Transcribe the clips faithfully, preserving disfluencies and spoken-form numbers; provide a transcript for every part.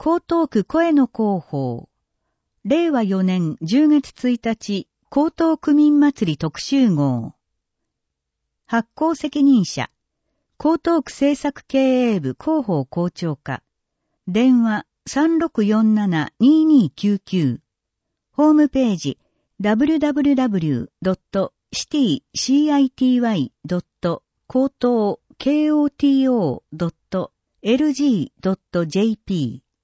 江東区声の広報、れいわよねんじゅうがつついたち、江東区民祭り特集号。発行責任者、江東区政策経営部広報校長課。電話 さんろくよんななにーにーきゅうきゅう。ホームページ ダブリュダブリュダブリュードットシティシティドットコトードットエルジードットジェーピー。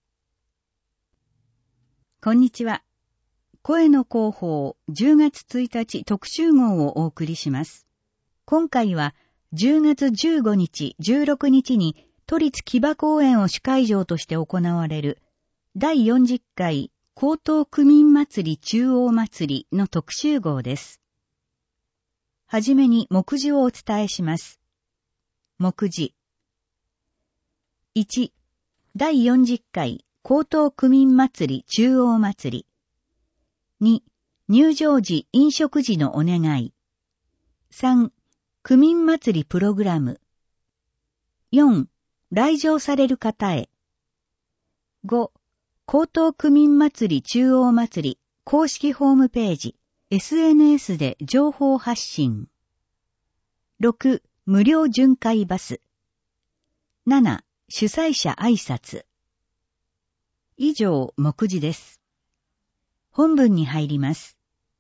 こんにちは。声の広報じゅうがつついたち特集号をお送りします。今回はじゅうがつじゅうごにち、じゅうろくにちに都立木場公園を主会場として行われるだいよんじゅっかい江東区民祭り中央祭りの特集号です。はじめに目次をお伝えします。目次。いち、だいよんじゅっかい江東区民祭り中央祭り。に、入場時飲食時のお願い。さん、区民祭りプログラム。よん、来場される方へ。ご、江東区民祭り中央祭り公式ホームページ、エスエヌエス で情報発信。ろく、無料巡回バス。なな、主催者挨拶。以上、目次です。本文に入ります。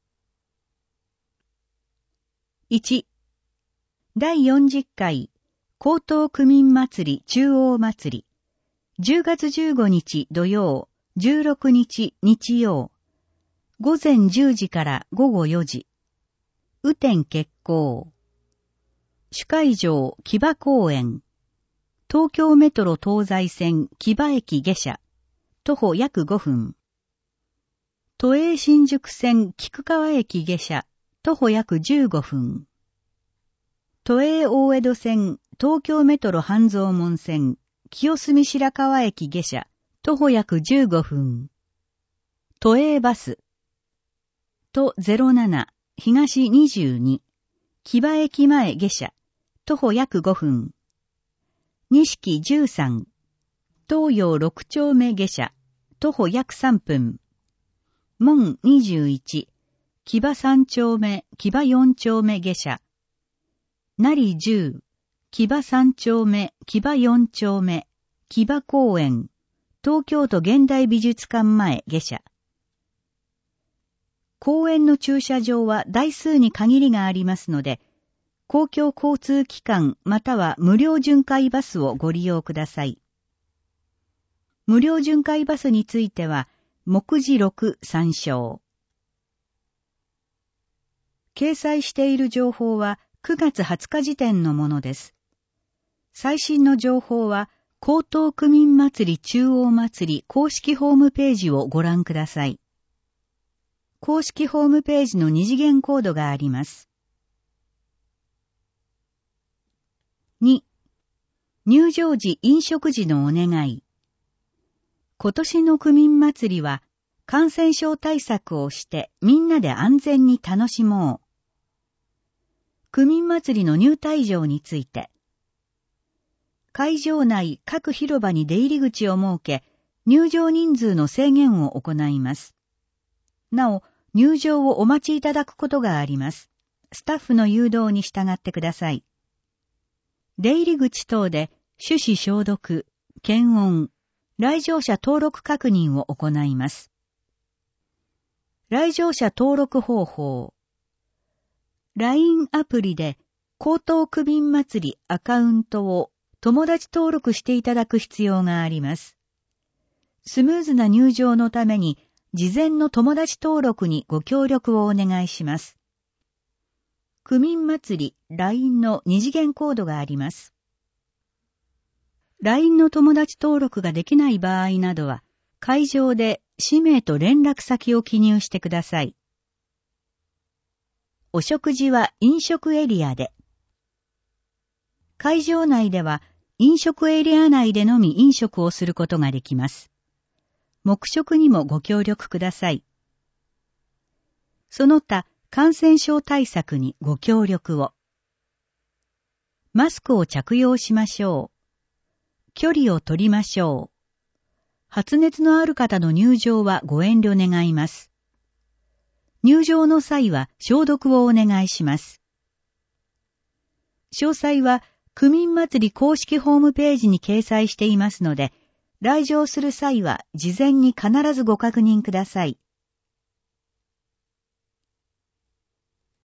いち、だいよんじゅっかい江東区民祭り中央祭りじゅうがつじゅうごにち土曜、じゅうろくにち日曜、ごぜんじゅうじからごごよじ、雨天決行。主会場木場公園、東京メトロ東西線木場駅下車、徒歩約ごふん。都営新宿線菊川駅下車、徒歩約じゅうごふん。都営大江戸線東京メトロ半蔵門線清澄白河駅下車、徒歩約じゅうごふん。都営バス。都ゼロなな東にじゅうに、木場駅前下車、徒歩約ごふん。錦じゅうさん、東洋ろくちょうめ下車、徒歩約さんぷん。門にじゅういち、木場さんちょうめ、木場よんちょうめ下車。成じゅう、木場さんちょうめ、木場よんちょうめ、木場公園、東京都現代美術館前下車。公園の駐車場は台数に限りがありますので、公共交通機関または無料巡回バスをご利用ください。無料巡回バスについては、目次ろく参照。掲載している情報はくがつはつか時点のものです。最新の情報は、江東区民祭り中央祭り公式ホームページをご覧ください。公式ホームページの二次元コードがあります。に、入場時飲食時のお願い。今年の区民祭りは感染症対策をしてみんなで安全に楽しもう。区民祭りの入退場について、会場内各広場に出入り口を設け、入場人数の制限を行います。なお、入場をお待ちいただくことがあります。スタッフの誘導に従ってください。出入り口等で手指消毒、検温、来場者登録確認を行います。来場者登録方法。ライン アプリで江東区民祭りアカウントを友達登録していただく必要があります。スムーズな入場のために事前の友達登録にご協力をお願いします。区民祭り ライン の二次元コードがあります。ライン の友達登録ができない場合などは、会場で氏名と連絡先を記入してください。お食事は飲食エリアで。会場内では飲食エリア内でのみ飲食をすることができます。黙食にもご協力ください。その他、感染症対策にご協力を。マスクを着用しましょう。距離を取りましょう。 発熱のある方の入場はご遠慮願います。入場の際は消毒をお願いします。詳細は区民祭り公式ホームページに掲載していますので、来場する際は事前に必ずご確認ください。